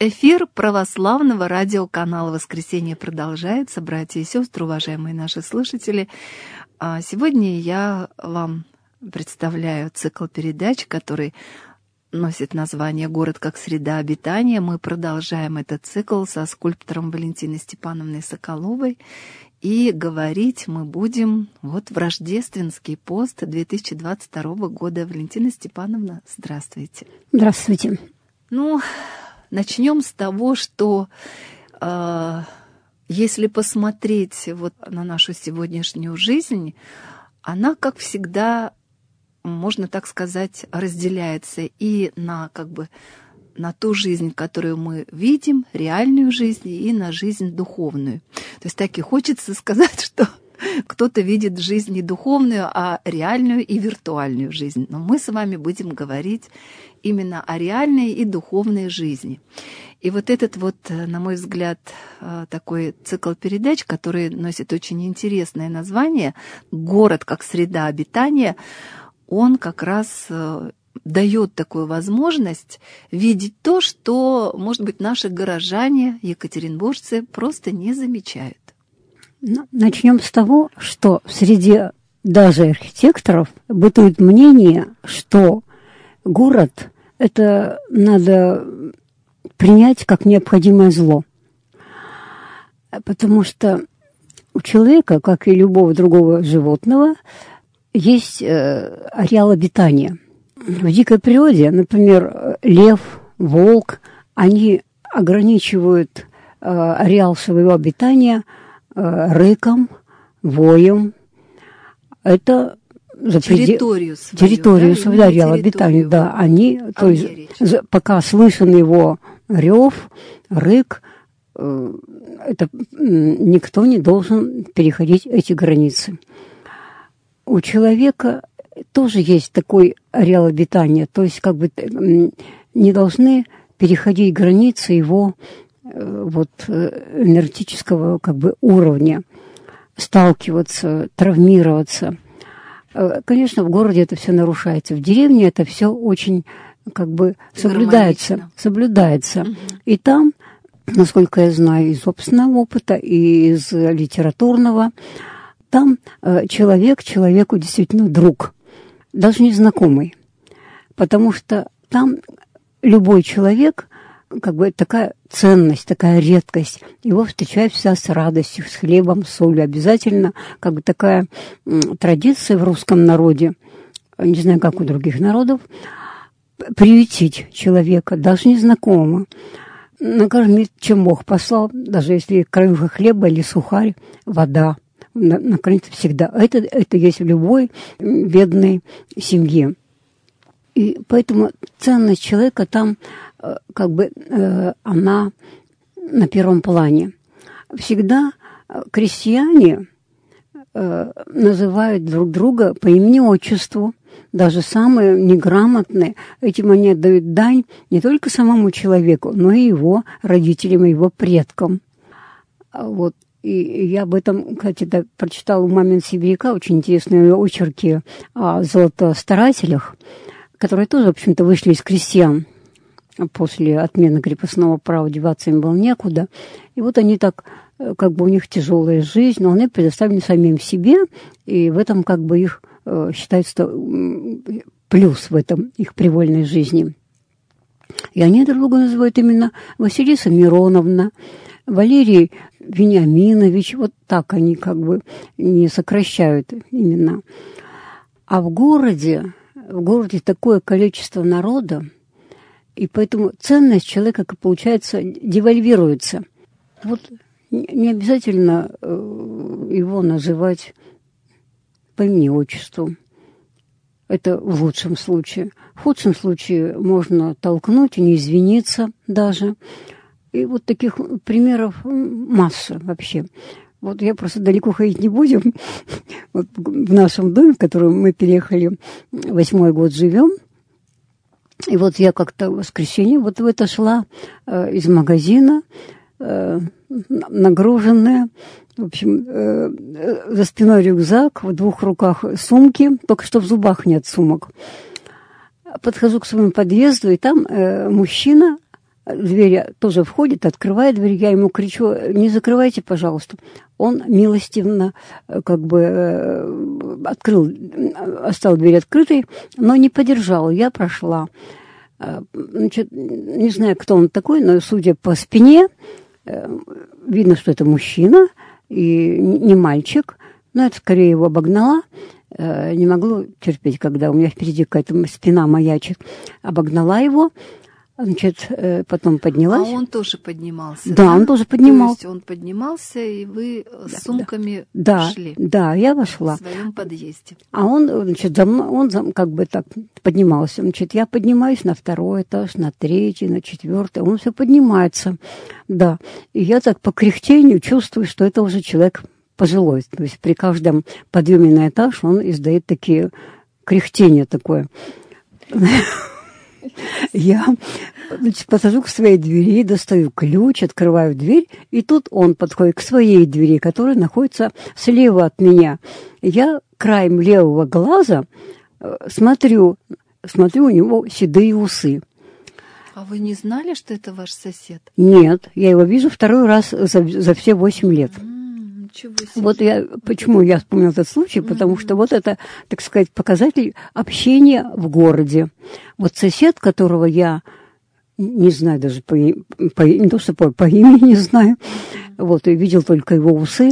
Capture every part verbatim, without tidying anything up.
Эфир православного радиоканала «Воскресенье» продолжается. Братья и сестры, уважаемые наши слушатели, сегодня я вам представляю цикл передач, который носит название «Город как среда обитания». Мы продолжаем этот цикл со скульптором Валентиной Степановной Соколовой. И говорить мы будем вот в рождественский пост две тысячи двадцать второго года. Валентина Степановна, здравствуйте. Здравствуйте. Ну, начнем с того, что э, если посмотреть вот на нашу сегодняшнюю жизнь, она, как всегда, можно так сказать, разделяется и на как бы на ту жизнь, которую мы видим, реальную жизнь, и на жизнь духовную. То есть так и хочется сказать, что кто-то видит жизнь не духовную, а реальную и виртуальную жизнь. Но мы с вами будем говорить именно о реальной и духовной жизни. И вот этот вот, на мой взгляд, такой цикл передач, который носит очень интересное название «Город как среда обитания», он как раз дает такую возможность видеть то, что, может быть, наши горожане, екатеринбуржцы, просто не замечают. Начнем с того, что среди даже архитекторов бытует мнение, что город – это надо принять как необходимое зло. Потому что у человека, как и любого другого животного, есть ареал обитания. В дикой природе, например, лев, волк, они ограничивают ареал своего обитания рыком, воем. Это за территорию предел... свою, территорию да, свою, да, ареал обитания, да. Они, то есть, пока слышен его рев, рык, это никто не должен переходить эти границы. У человека тоже есть такой ареал обитания, то есть как бы не должны переходить границы его вот энергетического как бы уровня, сталкиваться, травмироваться. Конечно, в городе это все нарушается, в деревне это все очень как бы соблюдается, соблюдается. Угу. И там, насколько я знаю из собственного опыта и из литературного, там человек человеку действительно друг, даже незнакомый, потому что там любой человек, как бы такая ценность, такая редкость, его встречают всегда с радостью, с хлебом, с солью. Обязательно, как бы такая традиция в русском народе, не знаю, как у других народов, приютить человека, даже незнакомого. Накормить, чем Бог послал, даже если краюха хлеба или сухарь, вода. Наконец, всегда. Это, это есть в любой бедной семье. И поэтому ценность человека там, как бы, она на первом плане. Всегда крестьяне называют друг друга по имени-отчеству. Даже самые неграмотные, этим они отдают дань не только самому человеку, но и его родителям, его предкам. Вот. И я об этом, кстати, да, прочитала у «Мамин сибиряка» очень интересные очерки о золотостарателях, которые тоже, в общем-то, вышли из крестьян. После отмены крепостного права деваться им было некуда. И вот они так, как бы у них тяжелая жизнь, но они предоставлены самим себе, и в этом как бы их считается плюс в этом их привольной жизни. И они друг друга называют именно Василиса Мироновна, Валерий Вениаминович, вот так они как бы не сокращают имена. А в городе, в городе такое количество народа, и поэтому ценность человека, как получается, девальвируется. Вот не обязательно его называть по имени-отчеству. Это в лучшем случае. В худшем случае можно толкнуть и не извиниться даже. И вот таких примеров масса вообще. Вот я просто далеко ходить не будем. Вот в нашем доме, в котором мы переехали, восьмой год живем. И вот я как-то в воскресенье вот в это шла э, из магазина, э, нагруженная. В общем, э, э, за спиной рюкзак, в двух руках сумки, только что в зубах нет сумок. Подхожу к своему подъезду, и там э, мужчина дверь тоже входит, открывает дверь, я ему кричу: не закрывайте, пожалуйста. Он милостивно как бы открыл, оставил дверь открытой, но не подержал, я прошла. Значит, не знаю, кто он такой, но судя по спине, видно, что это мужчина и не мальчик, но это скорее его обогнала. Не могло терпеть, когда у меня впереди какая-то спина маячит. Обогнала его, значит, потом поднялась. А он тоже поднимался? Да, да? он тоже поднимался. То есть он поднимался, и вы да, с сумками да, шли? Да, я вошла. В своем подъезде. А он, значит, за мной, он как бы так поднимался. Значит, я поднимаюсь на второй этаж, на третий, на четвертый. Он все поднимается. Да. И я так по кряхтению чувствую, что это уже человек пожилой. То есть при каждом подъеме на этаж он издает такие кряхтения такое. Я, значит, подхожу к своей двери, достаю ключ, открываю дверь, и тут он подходит к своей двери, которая находится слева от меня. Я краем левого глаза смотрю, смотрю, у него седые усы. А вы не знали, что это ваш сосед? Нет, я его вижу второй раз за, за все восемь лет. Вот я, почему я вспомнила этот случай, потому что вот это, так сказать, показатель общения в городе. Вот сосед, которого я не знаю даже по, по не то что по, по имени не знаю, вот, и видел только его усы,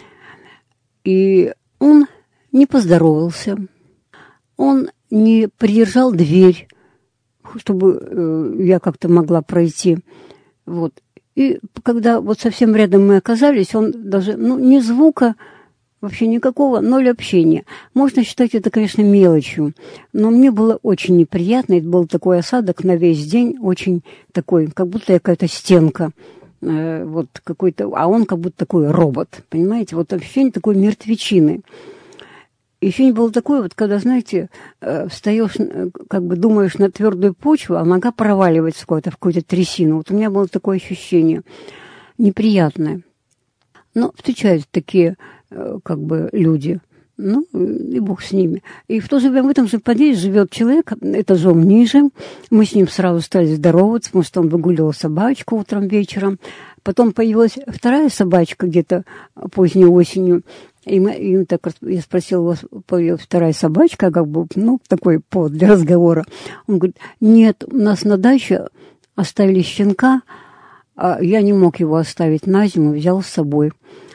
и он не поздоровался, он не придержал дверь, чтобы э, я как-то могла пройти, вот. И когда вот совсем рядом мы оказались, он даже, ну, ни звука, вообще никакого, ноль общения. Можно считать это, конечно, мелочью, но мне было очень неприятно, это был такой осадок на весь день, очень такой, как будто какая-то стенка, э, вот какой-то, а он как будто такой робот, понимаете, вот ощущение такой мертвечины. Ощущение было такое, вот когда, знаете, встаешь, как бы думаешь на твердую почву, а нога проваливается в какую-то, в какую-то трясину. Вот у меня было такое ощущение неприятное. Но встречаются такие, как бы, люди. Ну, и бог с ними. И в то же время в этом же подъезде живет человек этажом ниже. Мы с ним сразу стали здороваться, потому что он выгуливал собачку утром, вечером. Потом появилась вторая собачка где-то поздней осенью. И, мы, и так, я спросила, у вас появилась вторая собачка, как бы, ну, такой повод для разговора. Он говорит: нет, у нас на даче оставили щенка, а я не мог его оставить на зиму, взял с собой.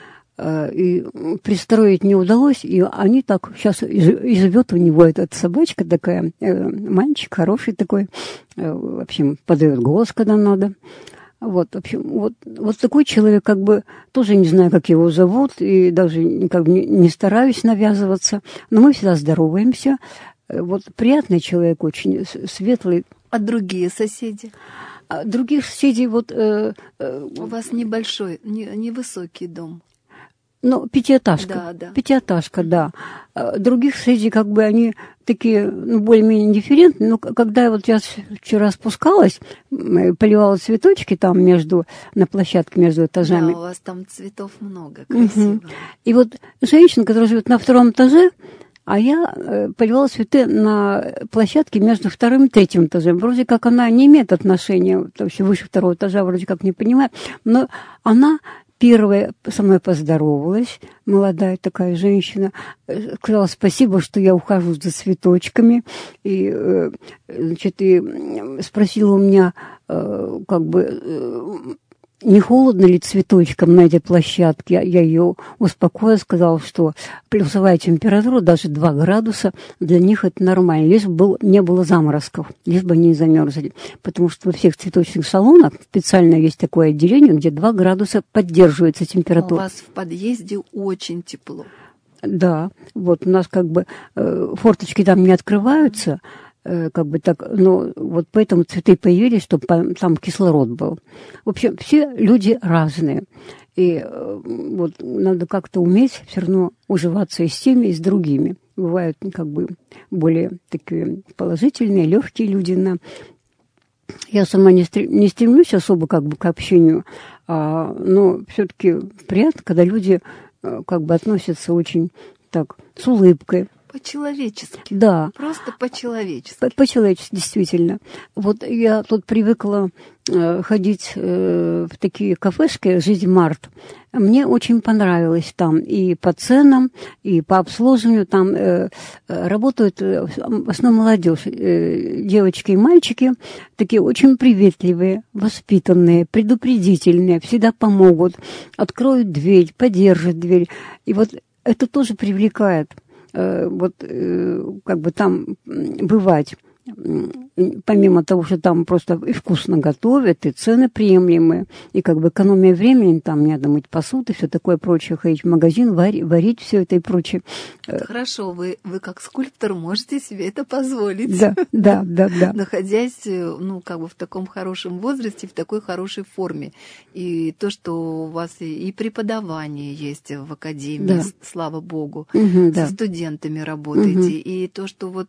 И пристроить не удалось, и они так, сейчас и живет у него эта собачка такая, мальчик хороший такой, в общем, подает голос, когда надо. Вот, в общем, вот, вот такой человек, как бы, тоже не знаю, как его зовут, и даже как бы не, не стараюсь навязываться, но мы всегда здороваемся. Вот приятный человек, очень светлый. А другие соседи? А других соседей вот... Э, э, У вас небольшой, не, невысокий дом. Ну, пятиэтажка. Да, да. Пятиэтажка, да. Других соседей, как бы, они такие, ну, более-менее индифферентные. Но когда вот я вчера спускалась, поливала цветочки там между, на площадке между этажами. Да, у вас там цветов много, красиво. Угу. И вот женщина, которая живет на втором этаже, а я поливала цветы на площадке между вторым и третьим этажем. Вроде как она не имеет отношения, вообще выше второго этажа, вроде как не понимаю, но она... Первая со мной поздоровалась, молодая такая женщина, сказала спасибо, что я ухожу за цветочками, и, значит, и спросила у меня, как бы, не холодно ли цветочкам на этой площадке. Я, я ее успокоила, сказала, что плюсовая температура, даже два градуса, для них это нормально, лишь бы был, не было заморозков, лишь бы они не замерзли. Потому что во всех цветочных салонах специально есть такое отделение, где два градуса поддерживается температура. У вас в подъезде очень тепло. Да, вот у нас как бы э, форточки там не открываются, как бы так, ну, вот поэтому цветы появились, чтобы там кислород был. В общем, все люди разные. И вот надо как-то уметь все равно уживаться и с теми, и с другими. Бывают как бы более такие положительные, легкие люди. На... Я сама не, стрем... не стремлюсь особо как бы к общению, а, но все-таки приятно, когда люди как бы относятся очень так, с улыбкой. По-человечески. Да. Просто по-человечески. По- по-человечески, действительно. Вот я тут привыкла э, ходить э, в такие кафешки «Жизнь Март». Мне очень понравилось там и по ценам, и по обслуживанию. Там э, работают э, в основном молодежь, э, девочки и мальчики, такие очень приветливые, воспитанные, предупредительные, всегда помогут, откроют дверь, поддержат дверь. И вот это тоже привлекает. Вот как бы там бывать, помимо того, что там просто и вкусно готовят, и цены приемлемые, и как бы экономия времени, там не надо мыть посуду и все такое прочее, ходить в магазин, варить, варить все это и прочее. Хорошо, вы, вы как скульптор можете себе это позволить. Да, да, да, да. Находясь, ну, как бы в таком хорошем возрасте, в такой хорошей форме. И то, что у вас и преподавание есть в академии, да. Слава богу, угу, со да. студентами работаете, угу. и то, что вот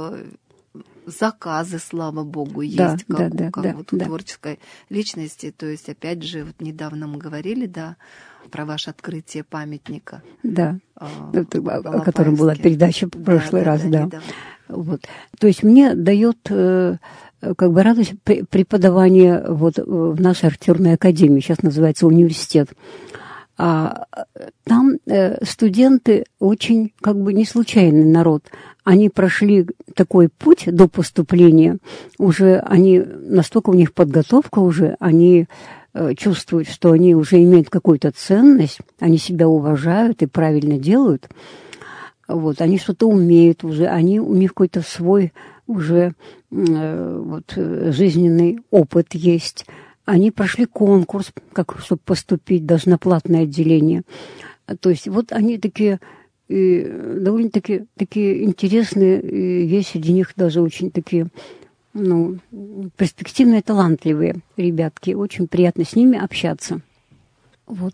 заказы, слава богу, есть, да, как, да, у, да, как да, вот у да. творческой личности. То есть, опять же, вот недавно мы говорили, да, про ваше открытие памятника. Да, а, о котором была передача в прошлый да, раз, да. да. да. Вот. То есть мне дает э, как бы радость преподавание вот в нашей актерной академии, сейчас называется университет. А там э, студенты очень как бы не случайный народ. Они прошли такой путь до поступления, уже они, настолько у них подготовка уже, они э, чувствуют, что они уже имеют какую-то ценность, они себя уважают и правильно делают. Вот, они что-то умеют уже, они, у них какой-то свой уже э, вот, жизненный опыт есть. Они прошли конкурс, как, чтобы поступить даже на платное отделение. То есть вот они такие, и довольно-таки такие интересные, и есть среди них даже очень такие, ну, перспективные, талантливые ребятки. Очень приятно с ними общаться. Вот.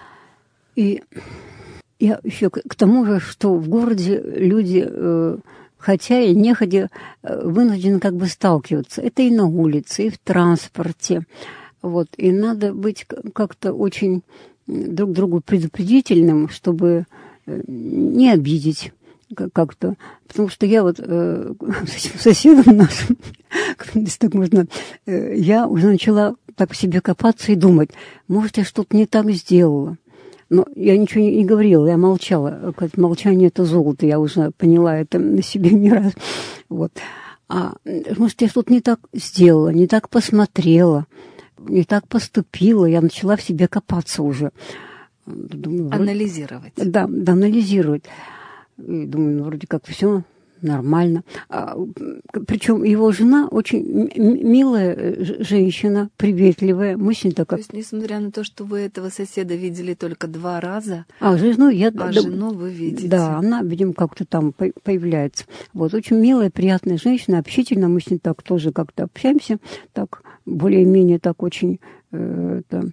И я еще к тому же, что в городе люди, э, хотя и неходя, э, вынуждены как бы сталкиваться. Это и на улице, и в транспорте. Вот. И надо быть как-то очень друг другу предупредительным, чтобы не обидеть как-то. Потому что я вот э, с этим соседом нашим, если так можно, э, я уже начала так в себе копаться и думать, может, я что-то не так сделала. Но я ничего не, не говорила, я молчала. Молчание – это золото, я уже поняла это на себе не раз. Вот. А может, я что-то не так сделала, не так посмотрела, не так поступила. Я начала в себе копаться уже. Думаю, анализировать. Вроде, да, да, анализировать. И думаю, ну, вроде как все нормально. А, причем его жена очень милая женщина, приветливая. Мы с ней так... То есть, несмотря на то, что вы этого соседа видели только два раза, а жену, я, а да, жену вы видите. Да, она, видимо, как-то там появляется. Вот, очень милая, приятная женщина, общительная. Мы с ней так тоже как-то общаемся, так более-менее так очень... Это,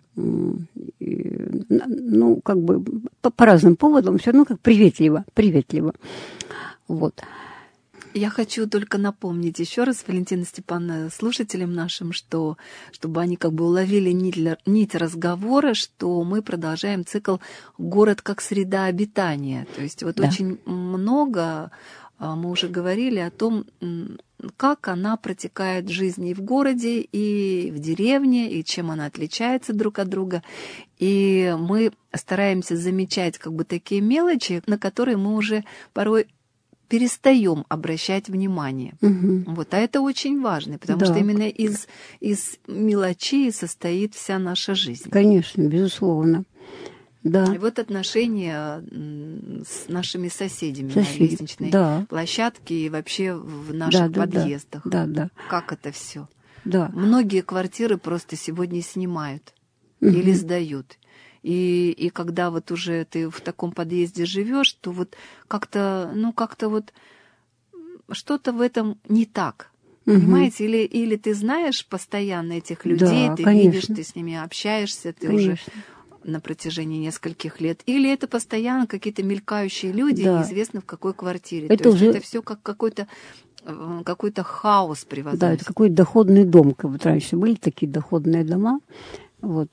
ну, как бы по, по разным поводам, все равно как приветливо, приветливо. Вот. Я хочу только напомнить еще раз, Валентина Степановна, слушателям нашим, что, чтобы они как бы уловили нить, нить разговора, что мы продолжаем цикл «Город как среда обитания». То есть вот да. очень много мы уже говорили о том, как она протекает в жизни и в городе, и в деревне, и чем она отличается друг от друга. И мы стараемся замечать как бы такие мелочи, на которые мы уже порой перестаем обращать внимание. Угу. Вот. А это очень важно, потому да. что именно из, из мелочей состоит вся наша жизнь. Конечно, безусловно. Да. И вот отношения с нашими соседями Соседи. на лестничной да. площадке и вообще в наших да, да, подъездах. Да, да. Как это все? Да. Многие квартиры просто сегодня снимают угу. или сдают. И, и когда вот уже ты в таком подъезде живешь, то вот как-то, ну как-то вот что-то в этом не так. Угу. Понимаете? Или, или ты знаешь постоянно этих людей, да, ты конечно. видишь, ты с ними общаешься, ты конечно. уже на протяжении нескольких лет. Или это постоянно какие-то мелькающие люди, да. неизвестно в какой квартире. Это То есть уже... это все как какой-то какой-то хаос приводит. Да, это какой-то доходный дом. Как вот раньше были такие доходные дома. Вот.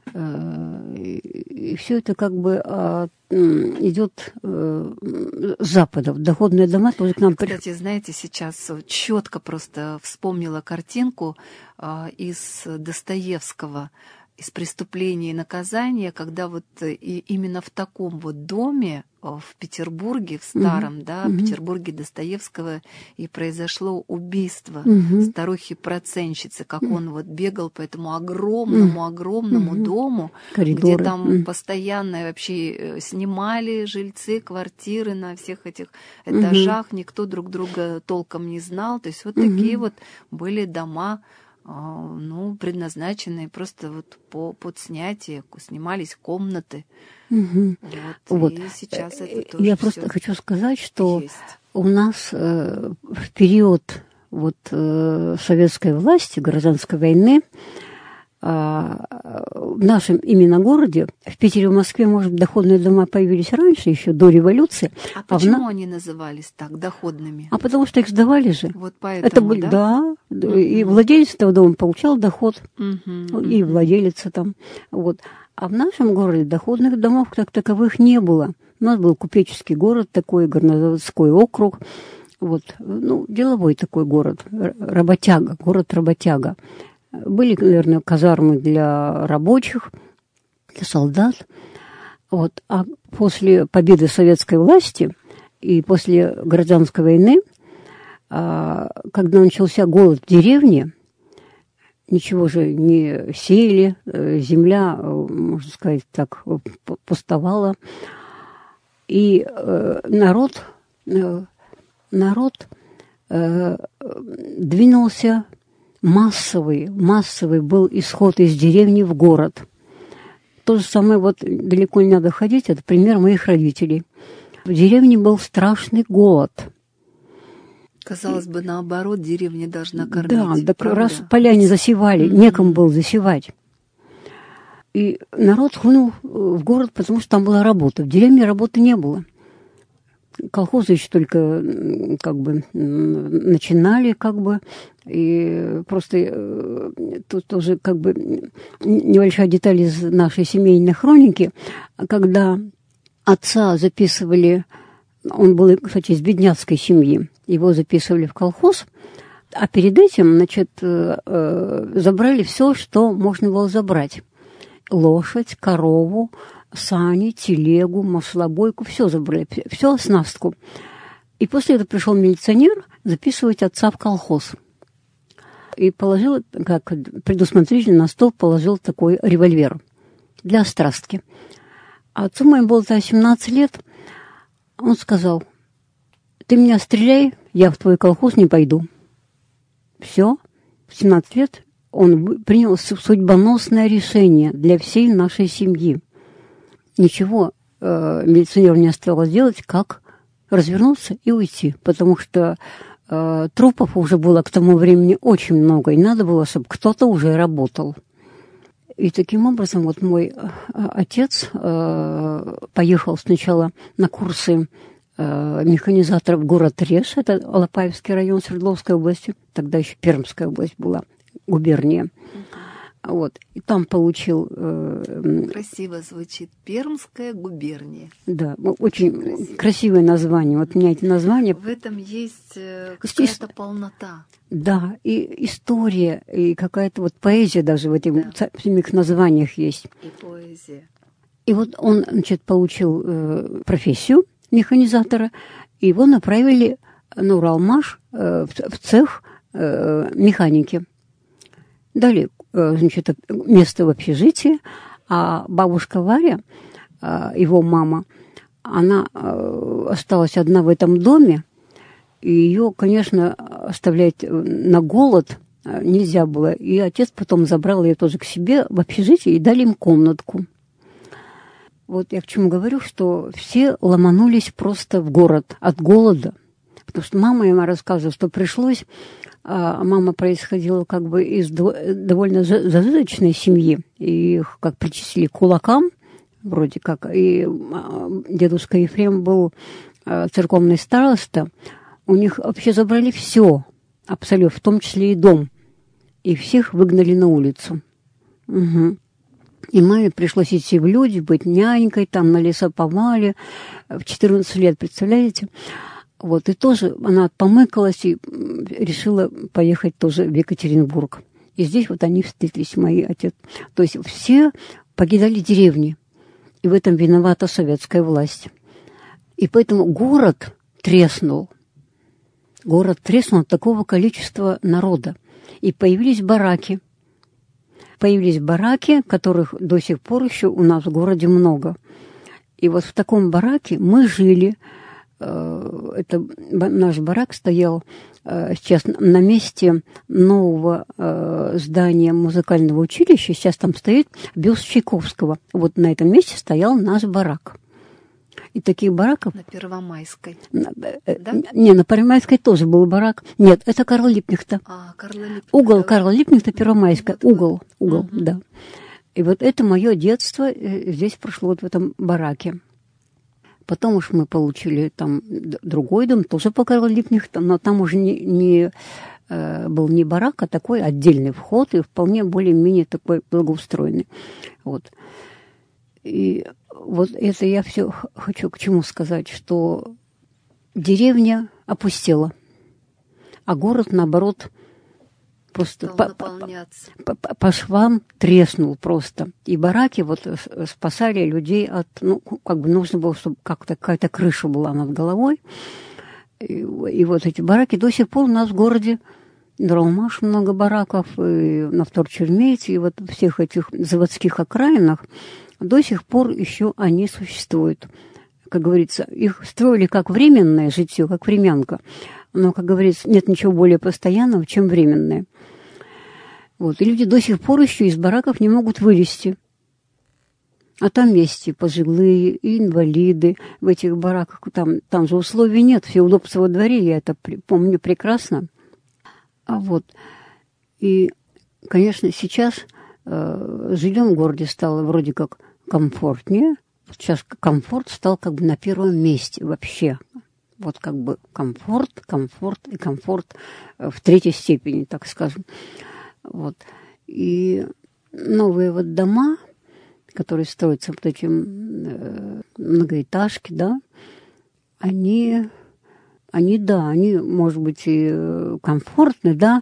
И все это как бы идет с запада. Доходные дома тоже к нам... Кстати, знаете, сейчас четко просто вспомнила картинку из Достоевского, из «Преступления и наказания», когда вот и именно в таком вот доме в Петербурге, в старом, mm-hmm. да, mm-hmm. Петербурге Достоевского и произошло убийство mm-hmm. старухи-процентщицы, как mm-hmm. он вот бегал по этому огромному-огромному mm-hmm. дому, коридоры. Где там mm-hmm. постоянно вообще снимали жильцы квартиры на всех этих этажах, mm-hmm. никто друг друга толком не знал, то есть вот mm-hmm. такие вот были дома, ну, предназначенные просто вот по, под снятие, снимались комнаты. Угу. Вот, вот. И сейчас это тоже Я просто хочу сказать, что есть. У нас э, в период вот, э, советской власти, гражданской войны, в нашем именно городе, в Питере и в Москве, может, доходные дома появились раньше, еще до революции. А, а почему на... они назывались так, доходными? А потому что их сдавали же. Вот поэтому, это были, да? Да, uh-huh. и владелец этого дома получал доход, uh-huh. и владелица там. Вот. А в нашем городе доходных домов как таковых не было. У нас был купеческий город такой, горнозаводской округ. Вот. Ну, деловой такой город, работяга, город-работяга. Были, наверное, казармы для рабочих, для солдат. Вот. А после победы советской власти и после гражданской войны, когда начался голод в деревне, ничего же не сеяли, земля, можно сказать так, пустовала. И народ, народ двинулся. Массовый, массовый был исход из деревни в город. То же самое, вот далеко не надо ходить, это пример моих родителей. В деревне был страшный голод. Казалось бы, наоборот, деревня должна кормить. Да, так правда? Раз поля не засевали, mm-hmm. некому было засевать. И народ хлынул в город, потому что там была работа. В деревне работы не было. Колхозы еще только как бы начинали, как бы, и просто тут тоже как бы небольшая деталь из нашей семейной хроники, когда отца записывали, он был, кстати, из бедняцкой семьи, его записывали в колхоз, а перед этим, значит, забрали все, что можно было забрать. Лошадь, корову, сани, телегу, маслобойку, все забрали, все оснастку. И после этого пришел милиционер записывать отца в колхоз. И положил, как предусмотрительно, на стол положил такой револьвер для острастки. А отцу моему было тогда семнадцать лет. Он сказал: ты меня стреляй, я в твой колхоз не пойду. Все, в семнадцать лет он принял судьбоносное решение для всей нашей семьи. Ничего э, милиционеру не оставалось делать, как развернуться и уйти, потому что э, трупов уже было к тому времени очень много, и надо было, чтобы кто-то уже работал. И таким образом вот мой э, отец э, поехал сначала на курсы э, механизатора в город Реж, это Алапаевский район Свердловской области, тогда еще Пермская область была, губерния. Вот. И там получил... Э, Красиво звучит. Пермская губерния. Да, очень Красиво. Красивое название. Вот у меня эти названия... В этом есть какая-то полнота. Да, и история, и какая-то вот поэзия даже в этих да. самих названиях есть. И поэзия. И вот он, значит, получил э, профессию механизатора, и его направили на Уралмаш э, в, в цех э, механики. Дали, значит, место в общежитии, а бабушка Варя, его мама, она осталась одна в этом доме, и ее, конечно, оставлять на голод нельзя было. И отец потом забрал ее тоже к себе в общежитие и дали им комнатку. Вот я к чему говорю, что все ломанулись просто в город от голода. Потому что мама ему рассказывала, что пришлось... А мама происходила как бы из довольно зажиточной семьи, и их как причислили к кулакам, вроде как, и дедушка Ефрем был церковный староста, у них вообще забрали все, абсолютно, в том числе и дом, и всех выгнали на улицу. Угу. И маме пришлось идти в люди, быть нянькой, там на лесоповале в четырнадцать лет, представляете? Вот, и тоже она помыкалась и решила поехать тоже в Екатеринбург. И здесь вот они встретились, мои отец. То есть все покидали деревни, и в этом виновата советская власть. И поэтому город треснул. Город треснул от такого количества народа. И появились бараки. Появились бараки, которых до сих пор еще у нас в городе много. И вот в таком бараке мы жили. Это наш барак стоял сейчас на месте нового здания музыкального училища. Сейчас там стоит бюст Чайковского. Вот на этом месте стоял наш барак. И таких бараков... На Первомайской. Да? Не, на Первомайской тоже был барак. Нет, это Карла Липкнехта. А, Карла Липкнехта. Угол Карла Липкнехта, Первомайская. Вот, угол, вот. угол, угу. Да. И вот это мое детство здесь прошло вот в этом бараке. Потом уж мы получили там другой дом, тоже по Карла Липкнехта, но там уже не, не, э, был не барак, а такой отдельный вход, и вполне более-менее такой благоустроенный. Вот. И вот это я все хочу к чему сказать, что деревня опустела, а город, наоборот, просто по, по, по, по швам треснул просто. И бараки вот спасали людей от, ну, как бы нужно было, чтобы как-то какая-то крыша была над головой. И, и вот эти бараки до сих пор у нас в городе, Дралмаш много бараков, и на Вторчермете, и вот в всех этих заводских окраинах до сих пор еще они существуют. Как говорится, их строили как временное житье, как времянка. Но, как говорится, нет ничего более постоянного, чем временное. Вот. И люди до сих пор еще из бараков не могут вылезти. А там есть и пожилые, и инвалиды в этих бараках. Там, там же условий нет, все удобства во дворе, я это помню прекрасно. А вот. И, конечно, сейчас э, жильем в городе стало вроде как комфортнее. Сейчас комфорт стал как бы на первом месте вообще. Вот как бы комфорт, комфорт и комфорт в третьей степени, так скажем. Вот. И новые вот дома, которые строятся вот эти э, многоэтажки, да, они, они, да, они, может быть, и комфортны, да,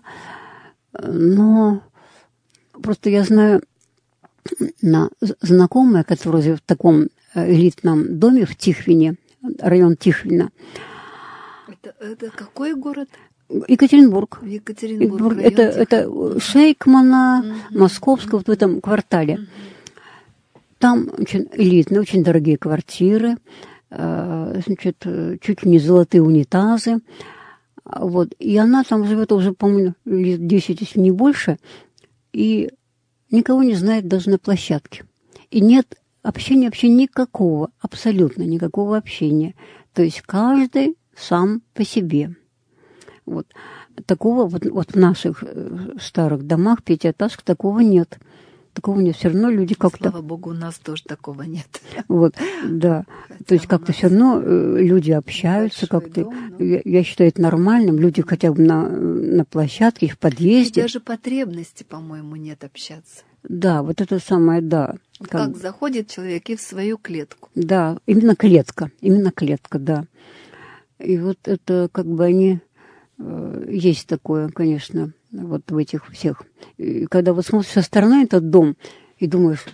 но просто я знаю на знакомая, которая живет в таком элитном доме в Тихвине, район Тихвина. Это, это какой город? Екатеринбург. Екатеринбург. Это, это Шейкмана, угу. Московского, вот в этом квартале. Угу. Там очень элитные, очень дорогие квартиры, значит, чуть ли не золотые унитазы. Вот. И она там живет уже, по-моему, лет десять, если не больше, и никого не знает даже на площадке. И нет общения вообще никакого, абсолютно никакого общения. То есть каждый сам по себе. Вот. Такого вот, вот в наших старых домах, пятиэтажках, такого нет. Такого нет. Все равно люди как-то... Слава богу, у нас тоже такого нет. Вот, да. Хотя то есть как-то все равно люди общаются, как-то... Дом, но... я, я считаю это нормальным. Люди хотя бы на, на площадке, в подъезде. И даже потребности, по-моему, нет общаться. Да, вот это самое, да. Как, как заходит человек и в свою клетку. Да, именно клетка, именно клетка, да. И вот это как бы они... Э, есть такое, конечно, вот в этих всех. И когда вот смотришь со стороны этот дом и думаешь,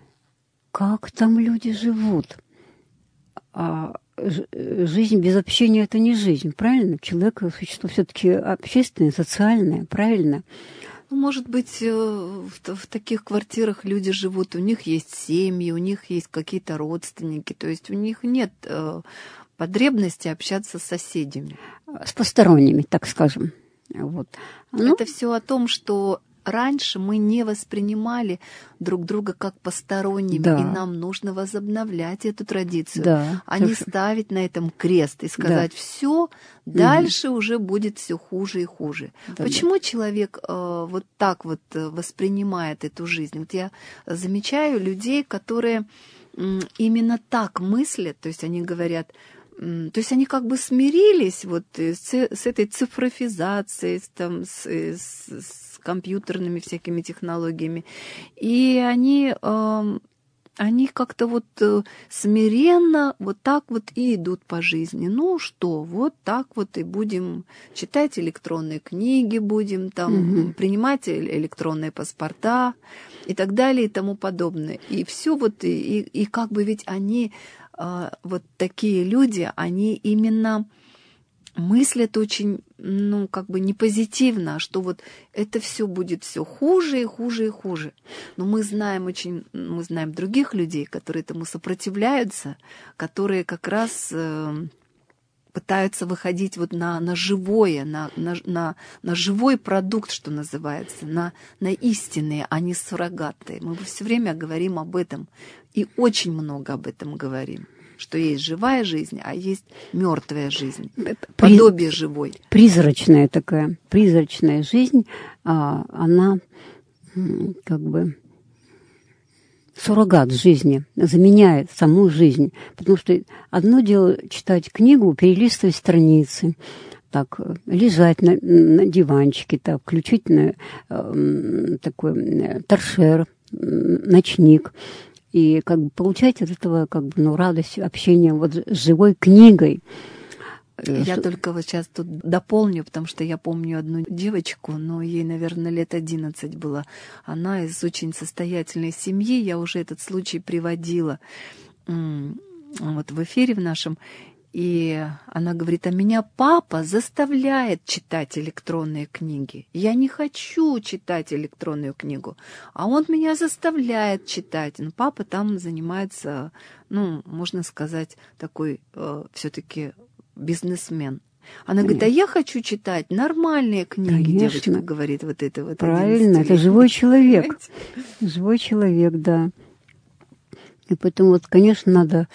как там люди живут? А жизнь без общения – это не жизнь, правильно? Человек – существо все-таки общественное, социальное, правильно? Ну, может быть, в, в таких квартирах люди живут, у них есть семьи, у них есть какие-то родственники, то есть у них нет э, потребности общаться с соседями. С посторонними, так скажем. Вот. Ну, это все о том, что раньше мы не воспринимали друг друга как посторонними, да. И нам нужно возобновлять эту традицию, да, а не ставить на этом крест и сказать, да. Все, дальше угу. уже будет все хуже и хуже. Да, Почему да. человек э, вот так вот воспринимает эту жизнь? Вот я замечаю людей, которые э, именно так мыслят, то есть они говорят, то есть они как бы смирились вот с, с этой цифровизацией, там, с, с, с компьютерными всякими технологиями. И они... Э, Они как-то вот смиренно вот так вот и идут по жизни. Ну что, вот так вот и будем читать электронные книги, будем там угу. принимать электронные паспорта и так далее и тому подобное. И все вот, и, и, и как бы ведь они, вот такие люди, они именно мыслят очень, ну, как бы не позитивно, что вот это все будет все хуже и хуже и хуже. Но мы знаем очень, мы знаем других людей, которые этому сопротивляются, которые как раз э, пытаются выходить вот на, на живое, на, на, на, на живой продукт, что называется, на, на истинные, а не суррогатные. Мы все время говорим об этом и очень много об этом говорим. Что есть живая жизнь, а есть мертвая жизнь, подобие живой. Призрачная такая, призрачная жизнь, она как бы суррогат жизни, заменяет саму жизнь. Потому что одно дело читать книгу, перелистывать страницы, так, лежать на, на диванчике, так, включить на, э, такой торшер, ночник, и как бы получать от этого как бы, ну, радость общения вот с живой книгой. Я что... только вот сейчас тут дополню, потому что я помню одну девочку, но ей, наверное, лет одиннадцать было. Она из очень состоятельной семьи, я уже этот случай приводила вот в эфире в нашем. И она говорит, а меня папа заставляет читать электронные книги. Я не хочу читать электронную книгу, а он меня заставляет читать. Но папа там занимается, ну, можно сказать, такой э, все-таки бизнесмен. Она говорит, а я хочу читать нормальные книги. Конечно. Девочка говорит, вот это вот. Правильно, это живой человек. Живой человек, да. И поэтому вот, конечно, надо...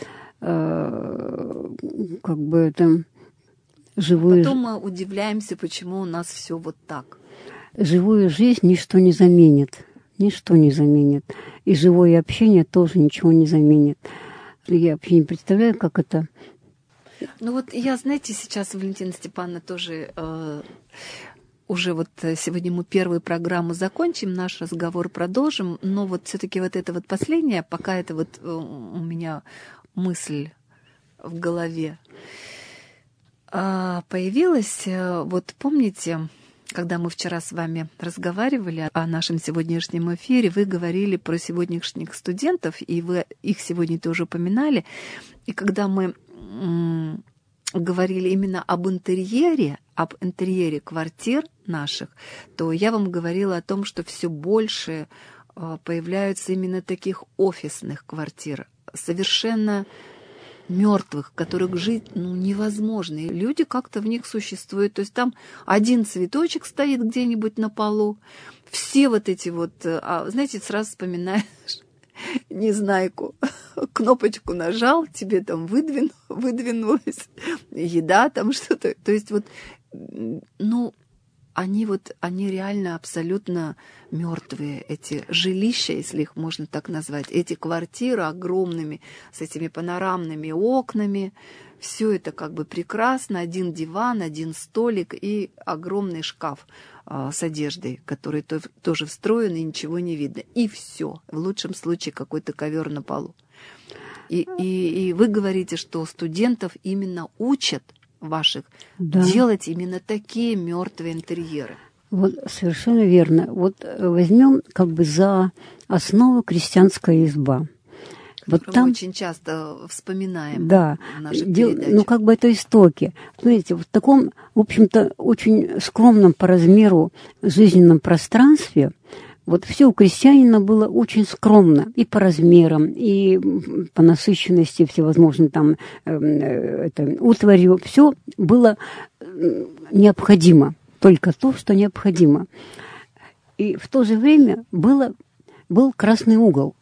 как бы это живую... Потом мы удивляемся, почему у нас все вот так. Живую жизнь ничто не заменит. Ничто не заменит. И живое общение тоже ничего не заменит. Я вообще не представляю, как это... Ну вот я, знаете, сейчас, Валентина Степановна, тоже... Э, уже вот сегодня мы первую программу закончим, наш разговор продолжим, но вот все-таки вот это вот последнее, пока это вот э, у меня... мысль в голове появилась. Вот помните, когда мы вчера с вами разговаривали о нашем сегодняшнем эфире, вы говорили про сегодняшних студентов, и вы их сегодня тоже упоминали. И когда мы м- говорили именно об интерьере, об интерьере квартир наших, то я вам говорила о том, что все больше появляются именно таких офисных квартир, совершенно мертвых, в которых жить ну, невозможно. И люди как-то в них существуют. То есть там один цветочек стоит где-нибудь на полу. Все вот эти вот... А, знаете, сразу вспоминаешь Незнайку. Кнопочку нажал, тебе там выдвину, выдвинулась еда, там что-то. То есть вот, ну... Они вот, они реально абсолютно мертвые, эти жилища, если их можно так назвать, эти квартиры огромными, с этими панорамными окнами. Все это как бы прекрасно. Один диван, один столик и огромный шкаф а, с одеждой, который то, тоже встроен, и ничего не видно. И все. В лучшем случае какой-то ковер на полу. И, и, и вы говорите, что студентов именно учат ваших, да, делать именно такие мертвые интерьеры. Вот совершенно верно. Вот возьмем как бы за основу крестьянская изба. Вот там мы очень часто вспоминаем, да, в наших дел, передачах. Ну, как бы это истоки. Смотрите, в таком, в общем-то, очень скромном по размеру жизненном пространстве вот все у крестьянина было очень скромно и по размерам, и по насыщенности всевозможным там э, это, утварью. Все было необходимо, только то, что необходимо. И в то же время было, был красный угол,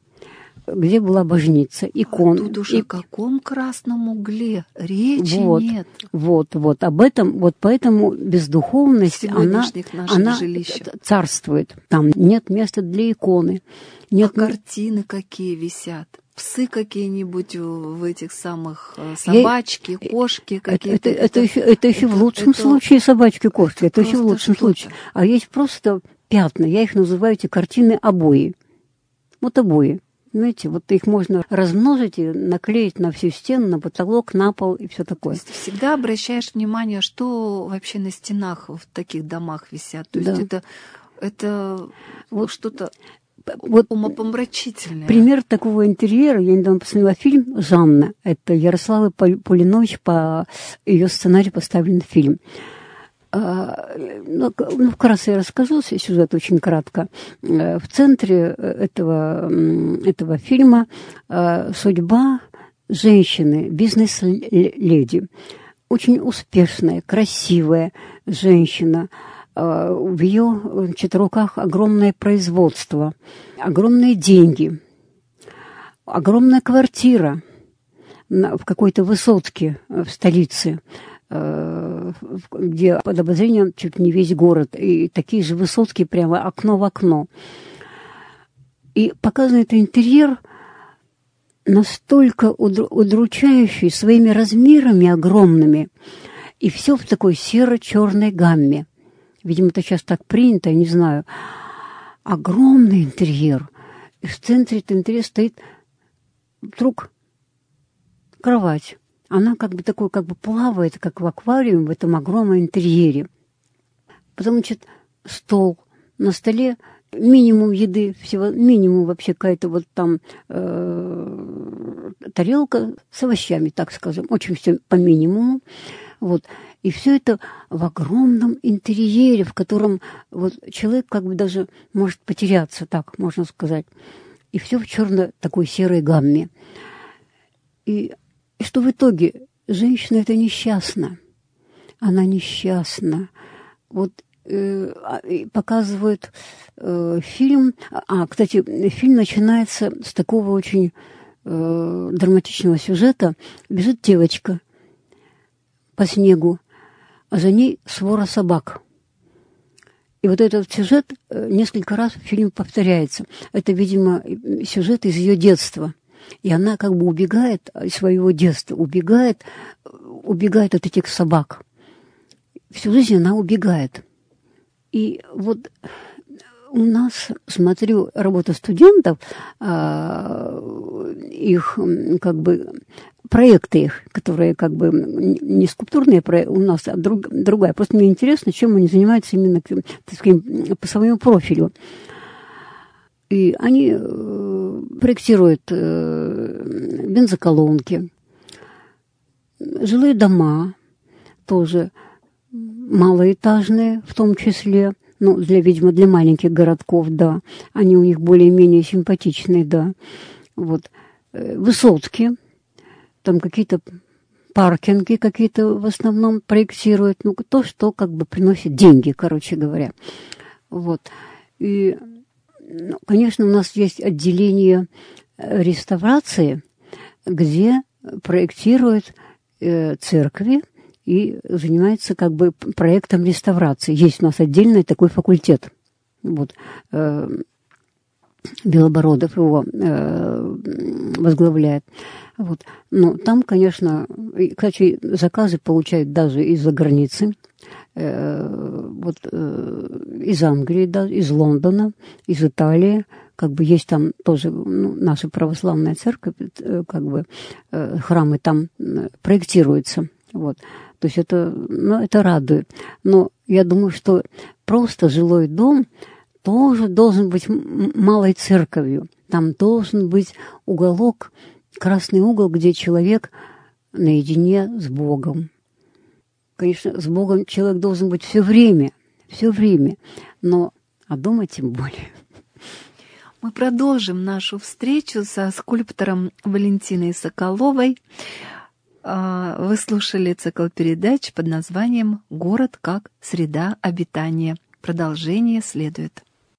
где была божница, икон. А тут уже и... о каком красном угле речи вот, нет. Вот, вот, об этом, вот поэтому бездуховность, она, она царствует. Там нет места для иконы. Нет а картины какие висят. псы какие-нибудь в этих самых, собачки, я... кошки какие-то. Это, это, это, еще, это еще это, в лучшем это... случае собачки, кошки, это, это еще в лучшем что-то. случае. А есть просто пятна, я их называю эти картины обои. Вот обои. Знаете, вот их можно размножить и наклеить на всю стену, на потолок, на пол и все такое. То есть всегда обращаешь внимание, что вообще на стенах в таких домах висят. То есть да. это, это вот что-то вот умопомрачительное. Пример такого интерьера, я недавно посмотрела фильм «Жанна». Это Ярослава Полинович, по ее сценарию поставлен фильм. Ну, вкратце я расскажу сюжет очень кратко. В центре этого, этого фильма судьба женщины, бизнес-леди. Очень успешная, красивая женщина. В ее значит, руках огромное производство, огромные деньги, огромная квартира в какой-то высотке в столице, где под обозрением чуть не весь город, и такие же высотки прямо окно в окно. И показан этот интерьер настолько удручающий своими размерами огромными, и все в такой серо-черной гамме. Видимо, это сейчас так принято, я не знаю. Огромный интерьер. И в центре этого интерьера стоит вдруг кровать. Она как бы такой, как бы плавает, как в аквариуме, в этом огромном интерьере. Потом, значит, стол. На столе минимум еды, всего минимум вообще какая-то вот там э, тарелка с овощами, так скажем. Очень все по минимуму. Вот. И все это в огромном интерьере, в котором вот человек как бы даже может потеряться, так можно сказать. И все в черно такой серой гамме. И, и что в итоге? Женщина это несчастна. Она несчастна. Вот э, показывают э, фильм. А, кстати, фильм начинается с такого очень э, драматичного сюжета. Бежит девочка по снегу, а за ней свора собак. И вот этот сюжет несколько раз в фильме повторяется. Это, видимо, сюжет из ее детства. И она как бы убегает из своего детства, убегает, убегает от этих собак. Всю жизнь она убегает. И вот у нас, смотрю, работа студентов, их как бы проекты их, которые как бы не скульптурные проекты у нас, а друг, другая. Просто мне интересно, чем они занимаются именно так сказать, по своему профилю. И они проектируют бензоколонки, жилые дома тоже, малоэтажные в том числе, ну, для, видимо, для маленьких городков, да. Они у них более-менее симпатичные, да. Вот. Высотки, там какие-то паркинги какие-то в основном проектируют, ну, то, что как бы приносит деньги, короче говоря. Вот. И, ну, конечно, у нас есть отделение реставрации, где проектируют э, церкви и занимается как бы проектом реставрации. Есть у нас отдельный такой факультет. Вот. Э, Белобородов его э, возглавляет. Вот. Но там, конечно, кстати, заказы получают даже из-за границы, э, вот, э, из Англии, да, из Лондона, из Италии. Как бы есть там тоже ну, наша православная церковь, э, как бы э, храмы там проектируются. Вот. То есть это, ну, это радует. Но я думаю, что просто жилой дом тоже должен быть малой церковью. Там должен быть уголок, красный угол, где человек наедине с Богом. Конечно, с Богом человек должен быть все время, все время, но о дома тем более. Мы продолжим нашу встречу со скульптором Валентиной Соколовой. Вы слушали цикл передач под названием «Город как среда обитания». Продолжение следует.